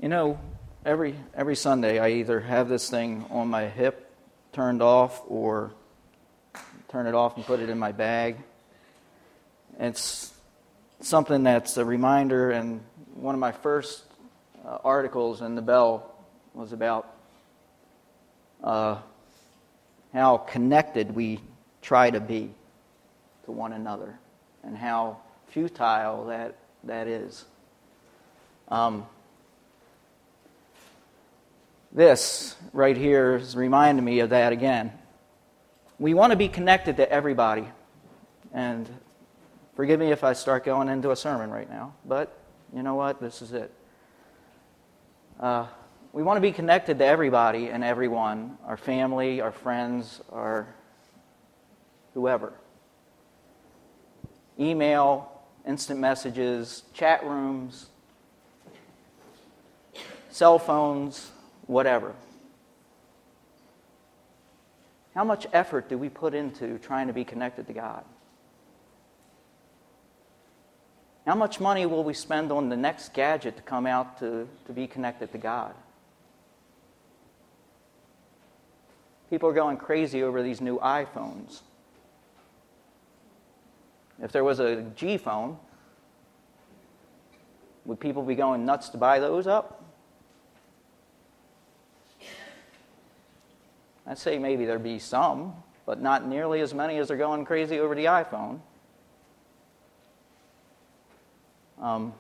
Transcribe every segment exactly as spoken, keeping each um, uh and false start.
You know, every every Sunday I either have this thing on my hip turned off or turn it off and put it in my bag. It's something that's a reminder, and one of my first uh, articles in the Bell was about uh, how connected we try to be to one another and how futile that that is. Um, this right here is reminding me of that again. We want to be connected to everybody, and forgive me if I start going into a sermon right now, but you know what? This is it. Uh, we want to be connected to everybody and everyone, our family, our friends, our whoever. Email, instant messages, chat rooms, cell phones, whatever. How much effort do we put into trying to be connected to God? How much money will we spend on the next gadget to come out to, to be connected to God? People are going crazy over these new iPhones. If there was a G phone, would people be going nuts to buy those up? I'd say maybe there'd be some, but not nearly as many as are going crazy over the iPhone. Um,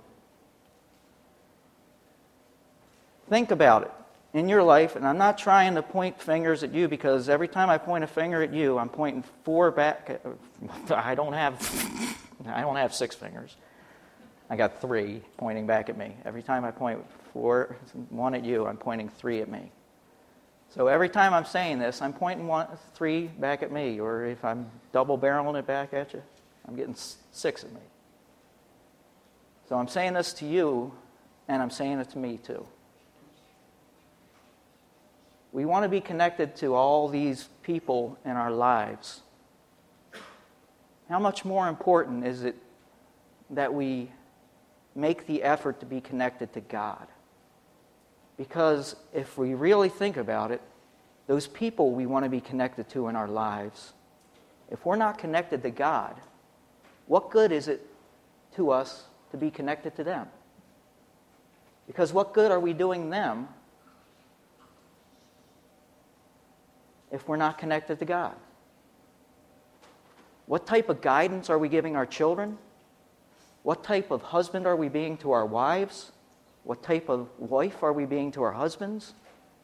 think about it in your life, and I'm not trying to point fingers at you, because every time I point a finger at you, I'm pointing four back. At, I don't have, I don't have six fingers. I got three pointing back at me. Every time I point four, one at you, I'm pointing three at me. So every time I'm saying this, I'm pointing one, three back at me, or if I'm double barreling it back at you, I'm getting six at me. So I'm saying this to you, and I'm saying it to me too. We want to be connected to all these people in our lives. How much more important is it that we make the effort to be connected to God? Because if we really think about it, those people we want to be connected to in our lives, if we're not connected to God, what good is it to us to be connected to them? Because what good are we doing them if we're not connected to God? What type of guidance are we giving our children? What type of husband are we being to our wives? What type of wife are we being to our husbands?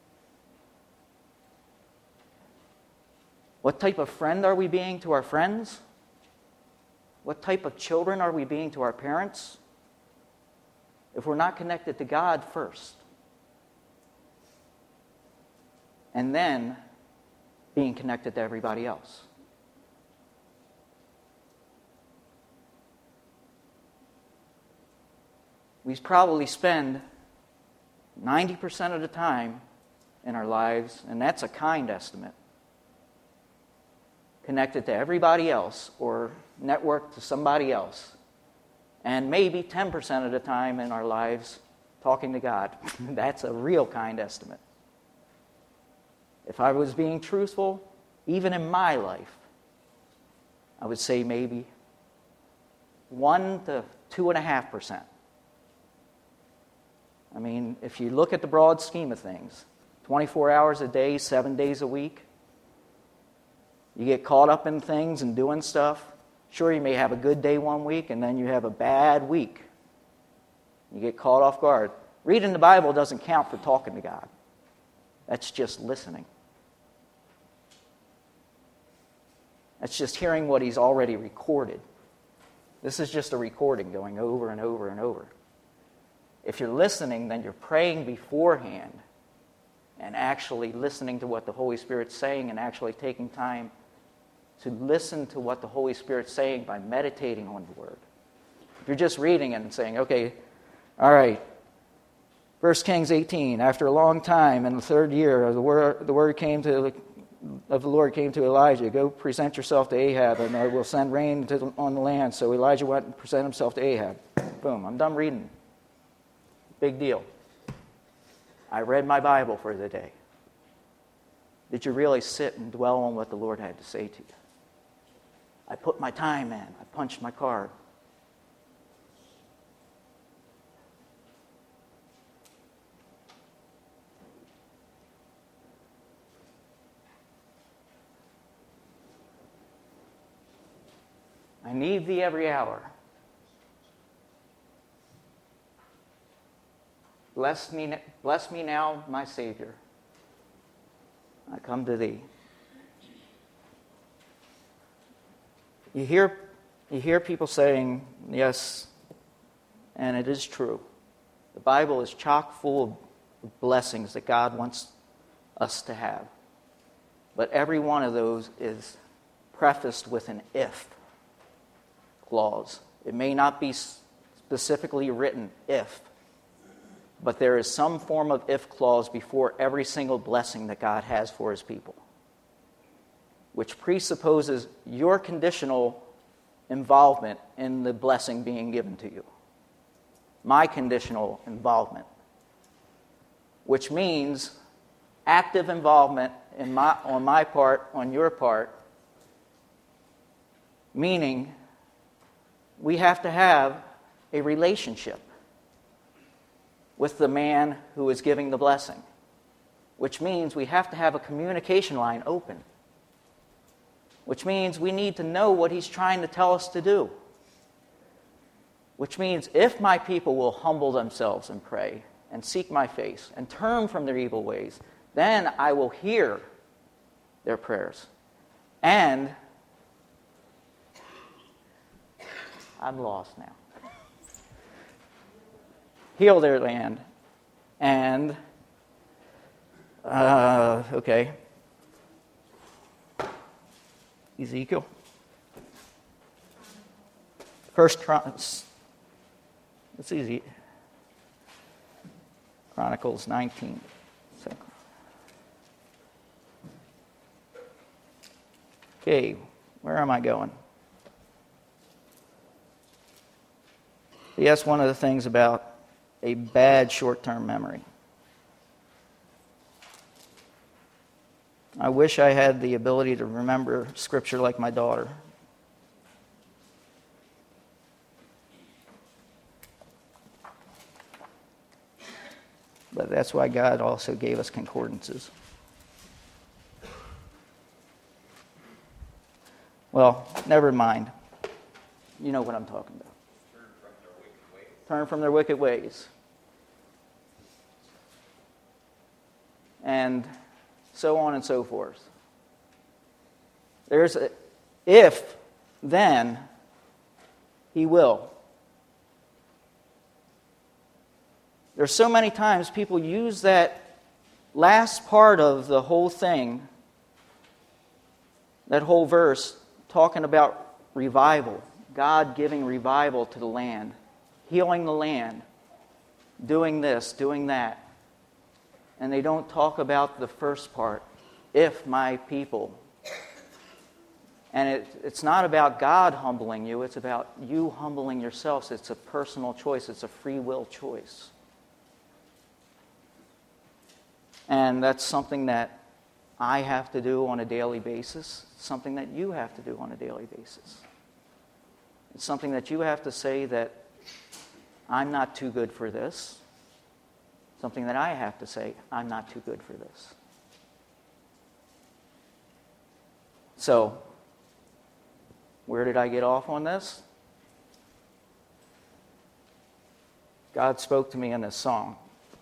What type of friend are we being to our friends? What type of children are we being to our parents? If we're not connected to God first, and then being connected to everybody else. We probably spend ninety percent of the time in our lives, and that's a kind estimate, connected to everybody else or networked to somebody else. And maybe ten percent of the time in our lives talking to God. That's a real kind estimate. If I was being truthful, even in my life, I would say maybe one to two and a half percent. I mean, if you look at the broad scheme of things, twenty-four hours a day, seven days a week, you get caught up in things and doing stuff. Sure, you may have a good day one week, and then you have a bad week. You get caught off guard. Reading the Bible doesn't count for talking to God. That's just listening. That's just hearing what He's already recorded. This is just a recording going over and over and over. If you're listening, then you're praying beforehand and actually listening to what the Holy Spirit's saying and actually taking time to listen to what the Holy Spirit's saying by meditating on the Word. If you're just reading it and saying, okay, all right, First Kings eighteen, after a long time, in the third year, the word, the word came to, of the Lord came to Elijah, go present yourself to Ahab, and I will send rain to the, on the land. So Elijah went and presented himself to Ahab. Boom, I'm done reading. Big deal. I read my Bible for the day. Did you really sit and dwell on what the Lord had to say to you? I put my time in. I punched my card. I need thee every hour. Bless me, bless me now, my Savior. I come to thee. You hear, you hear people saying, yes, and it is true. The Bible is chock full of blessings that God wants us to have. But every one of those is prefaced with an if clause. It may not be specifically written if, but there is some form of if clause before every single blessing that God has for his people, which presupposes your conditional involvement in the blessing being given to you. My conditional involvement, which means active involvement in my, on my part, on your part, meaning we have to have a relationship with the man who is giving the blessing, which means we have to have a communication line open, which means we need to know what he's trying to tell us to do, which means if my people will humble themselves and pray and seek my face and turn from their evil ways, then I will hear their prayers. And I'm lost now. Heal their land. And, uh, okay. Ezekiel. First Chronicles. It's easy. Chronicles nineteen. Okay, where am I going? Yes, one of the things about a bad short-term memory. I wish I had the ability to remember Scripture like my daughter. But that's why God also gave us concordances. Well, never mind. You know what I'm talking about. Turn from their wicked ways. And so on and so forth. There's a, if, then, he will. There's so many times people use that last part of the whole thing, that whole verse, talking about revival, God giving revival to the land, healing the land, doing this, doing that. And they don't talk about the first part, if my people. And it, it's not about God humbling you, it's about you humbling yourselves. It's a personal choice, it's a free will choice. And that's something that I have to do on a daily basis, something that you have to do on a daily basis. It's something that you have to say that I'm not too good for this. Something that I have to say, I'm not too good for this. So, where did I get off on this? God spoke to me in this song.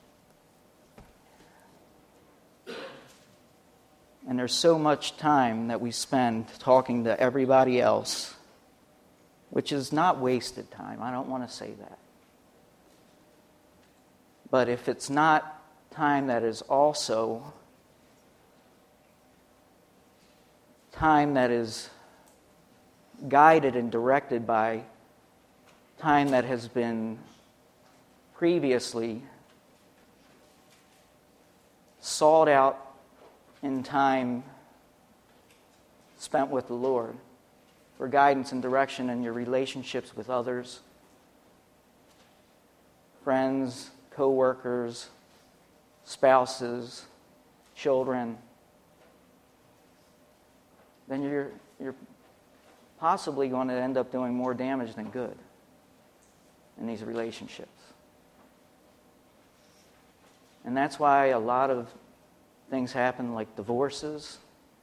And there's so much time that we spend talking to everybody else, which is not wasted time. I don't want to say that. But if it's not time that is also time that is guided and directed by time that has been previously sought out in time spent with the Lord for guidance and direction in your relationships with others, friends, co-workers, spouses, children, then you're you're possibly going to end up doing more damage than good in these relationships. And that's why a lot of things happen like divorces.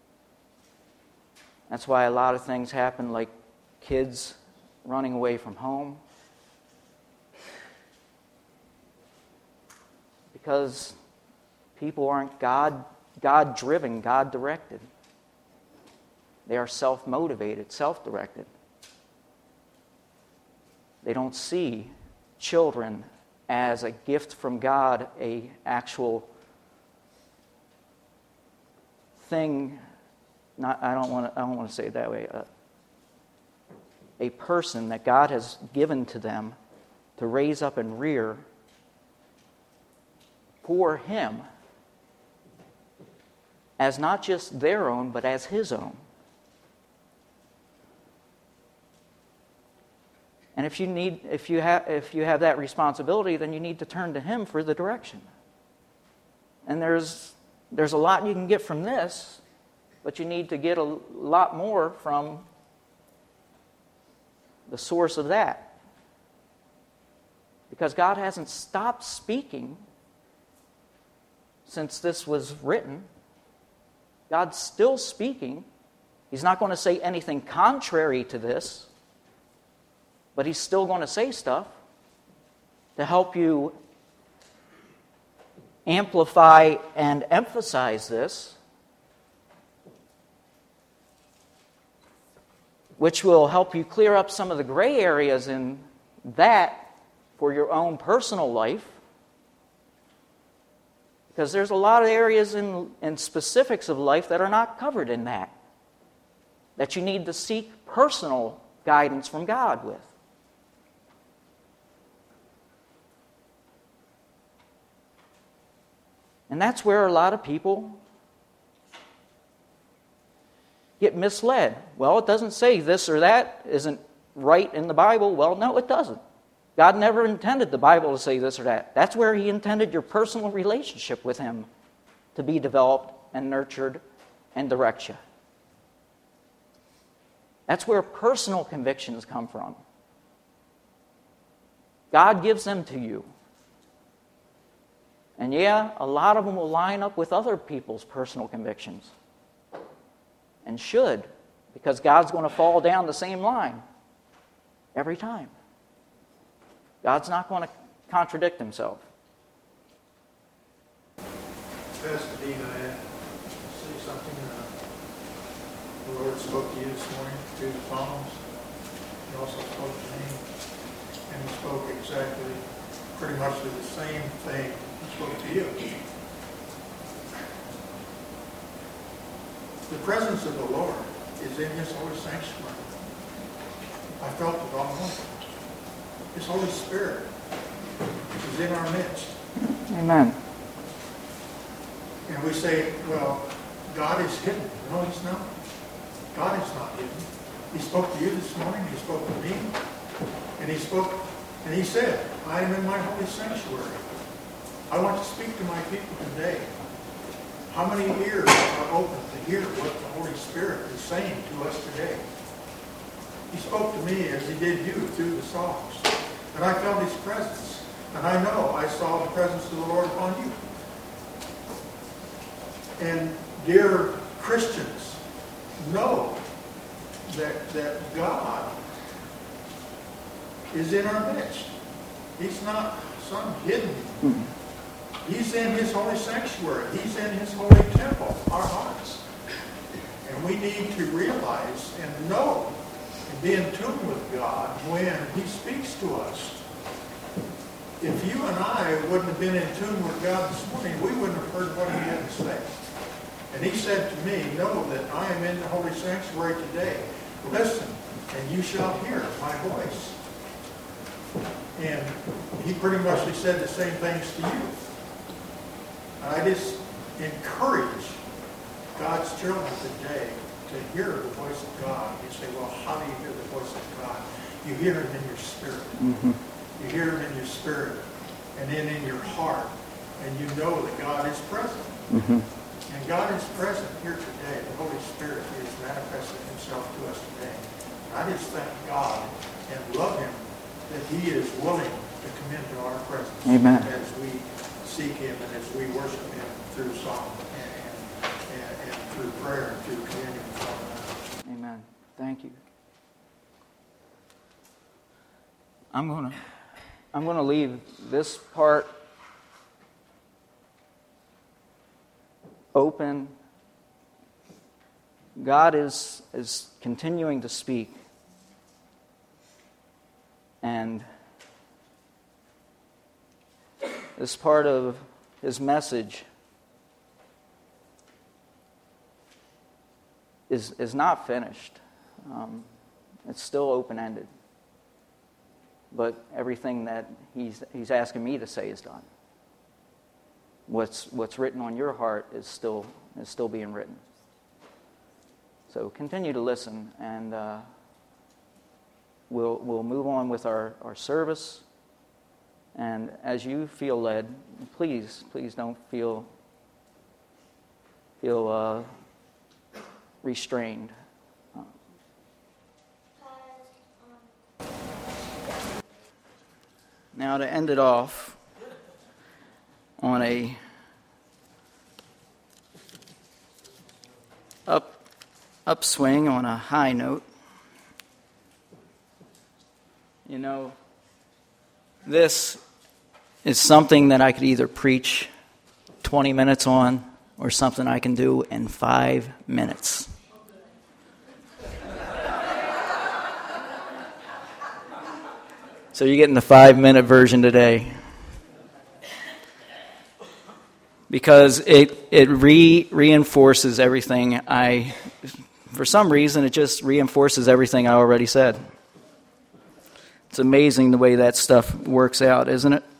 That's why a lot of things happen like kids running away from home. Because people aren't God, God-driven, God-directed. They are self-motivated, self-directed. They don't see children as a gift from God, a actual thing. Not, I don't want to. I don't want to say it that way. Uh, a person that God has given to them to raise up and rear for Him, as not just their own, but as His own. And if you need, if you have, if you have that responsibility, then you need to turn to Him for the direction. And there's there's a lot you can get from this, but you need to get a lot more from the source of that. Because God hasn't stopped speaking since this was written. God's still speaking. He's not going to say anything contrary to this. But He's still going to say stuff to help you amplify and emphasize this, which will help you clear up some of the gray areas in that for your own personal life. Because there's a lot of areas in, in specifics of life that are not covered in that, that you need to seek personal guidance from God with. And that's where a lot of people get misled. Well, it doesn't say this or that isn't right in the Bible. Well, no, it doesn't. God never intended the Bible to say this or that. That's where He intended your personal relationship with Him to be developed and nurtured and direct you. That's where personal convictions come from. God gives them to you. And yeah, a lot of them will line up with other people's personal convictions. And should, because God's going to fall down the same line every time. God's not going to contradict Himself. Pastor Dean, I had to say something. Uh, the Lord spoke to you this morning through the Psalms. He also spoke to me. And He spoke exactly, pretty much the same thing He spoke to you. The presence of the Lord is in His holy sanctuary. I felt it all morning. His Holy Spirit is in our midst. Amen. And we say, well, God is hidden. No, He's not. God is not hidden. He spoke to you this morning. He spoke to me. And He spoke, and He said, I am in my holy sanctuary. I want to speak to my people today. How many ears are open to hear what the Holy Spirit is saying to us today? He spoke to me as He did you through the Psalms. And I felt His presence. And I know I saw the presence of the Lord upon you. And dear Christians, know that, that God is in our midst. He's not some hidden. Mm-hmm. He's in His holy sanctuary. He's in His holy temple, our hearts. And we need to realize and know and be in tune with God when He speaks to us. If you and I wouldn't have been in tune with God this morning, we wouldn't have heard what He had to say. And He said to me, know that I am in the holy sanctuary today. Listen, and you shall hear my voice. And He pretty much said the same things to you. I just encourage God's children today to hear the voice of God. You say, well, how do you hear the voice of God? You hear Him in your spirit. Mm-hmm. You hear Him in your spirit, and then in your heart, and you know that God is present. Mm-hmm. And God is present here today. The Holy Spirit is manifesting himself to us today. I just thank God and love him that he is willing to come into our presence. Amen. As we seek him and as we worship him through song and, and, and through prayer and through communion. Amen. Thank you. I'm gonna I'm gonna leave this part open. God is is continuing to speak. And this part of his message is is not finished. Um, it's still open-ended. But everything that he's he's asking me to say is done. What's what's written on your heart is still is still being written. So continue to listen, and uh, we'll we'll move on with our, our service. And as you feel led, please please don't feel feel uh, restrained. Now, to end it off on a up upswing, on a high note, you know, this is something that I could either preach twenty minutes on or something I can do in five minutes. So you're getting the five-minute version today. Because it it re reinforces everything I, for some reason, it just reinforces everything I already said. It's amazing the way that stuff works out, isn't it?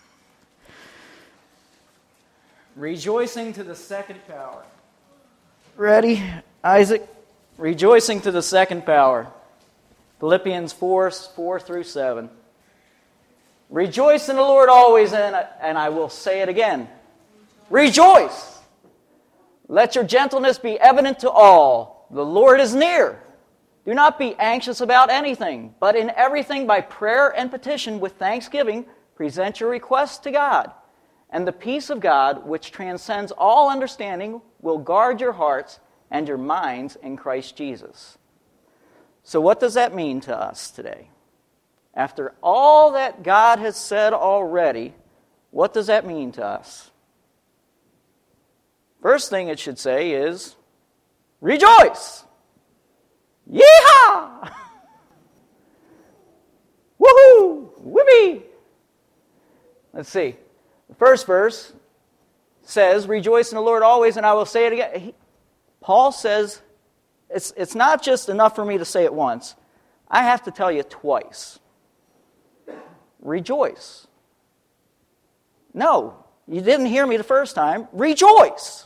Rejoicing to the second power. Ready, Isaac? Rejoicing to the second power. Philippians four, four through seven. Rejoice in the Lord always, and, and I will say it again. Rejoice! Let your gentleness be evident to all. The Lord is near. Do not be anxious about anything, but in everything by prayer and petition with thanksgiving, present your requests to God. And the peace of God, which transcends all understanding, will guard your hearts and your minds in Christ Jesus. So what does that mean to us today? After all that God has said already, what does that mean to us? First thing it should say is, rejoice! Yeehaw! Woohoo! Whippy! Let's see. The first verse says, rejoice in the Lord always, and I will say it again. He, Paul says, it's, it's not just enough for me to say it once. I have to tell you twice. Rejoice. No, you didn't hear me the first time. Rejoice.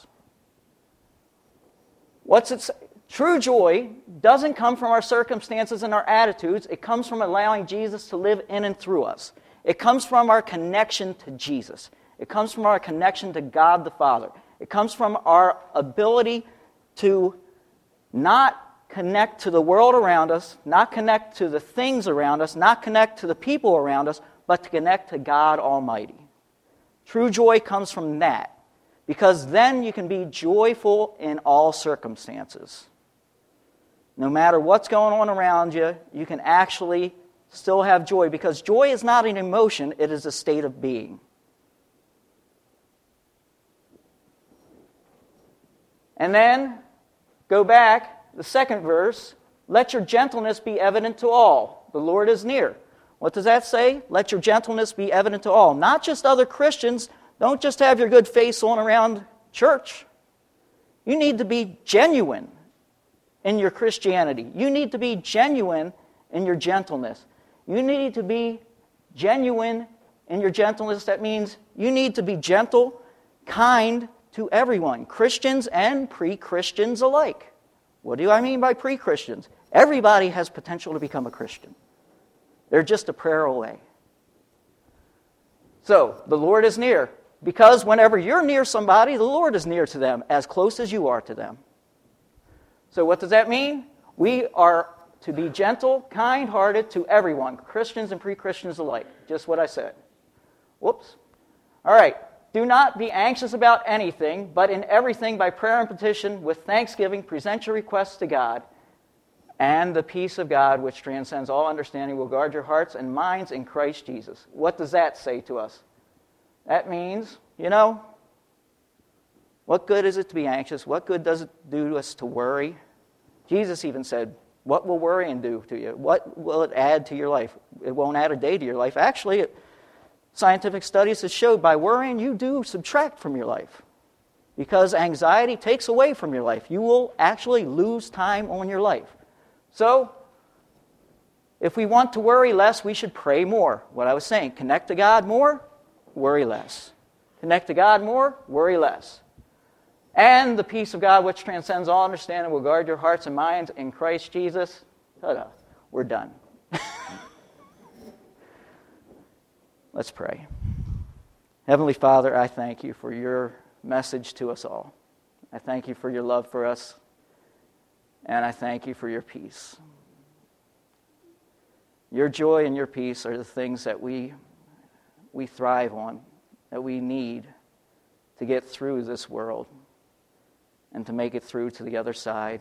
What's it say? True joy doesn't come from our circumstances and our attitudes. It comes from allowing Jesus to live in and through us. It comes from our connection to Jesus. It comes from our connection to God the Father. It comes from our ability to not connect to the world around us, not connect to the things around us, not connect to the people around us, but to connect to God Almighty. True joy comes from that, because then you can be joyful in all circumstances. No matter what's going on around you, you can actually still have joy, because joy is not an emotion, it is a state of being. And then, go back, the second verse, let your gentleness be evident to all. The Lord is near. What does that say? Let your gentleness be evident to all. Not just other Christians. Don't just have your good face on around church. You need to be genuine in your Christianity. You need to be genuine in your gentleness. You need to be genuine in your gentleness. That means you need to be gentle, kind to everyone, Christians and pre-Christians alike. What do I mean by pre-Christians? Everybody has potential to become a Christian. They're just a prayer away. So, the Lord is near. Because whenever you're near somebody, the Lord is near to them, as close as you are to them. So what does that mean? We are to be gentle, kind-hearted to everyone, Christians and pre-Christians alike. Just what I said. Whoops. All right. Do not be anxious about anything, but in everything by prayer and petition with thanksgiving present your requests to God, and the peace of God, which transcends all understanding, will guard your hearts and minds in Christ Jesus. What does that say to us? That means, you know, what good is it to be anxious? What good does it do to us to worry? Jesus even said, what will worrying do to you? What will it add to your life? It won't add a day to your life. Actually, it, scientific studies have showed by worrying, you do subtract from your life. Because anxiety takes away from your life. You will actually lose time on your life. So, if we want to worry less, we should pray more. What I was saying, connect to God more, worry less. Connect to God more, worry less. And the peace of God, which transcends all understanding, will guard your hearts and minds in Christ Jesus. Ta-da, we're done. Let's pray. Heavenly Father, I thank you for your message to us all. I thank you for your love for us, and I thank you for your peace. Your joy and your peace are the things that we, we thrive on, that we need to get through this world and to make it through to the other side.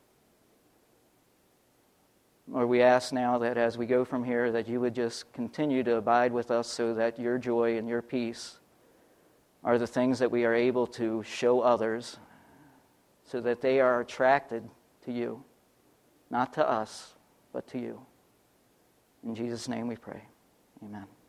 Lord, we ask now that as we go from here, that you would just continue to abide with us so that your joy and your peace are the things that we are able to show others so that they are attracted to you, not to us, but to you. In Jesus' name we pray. Amen.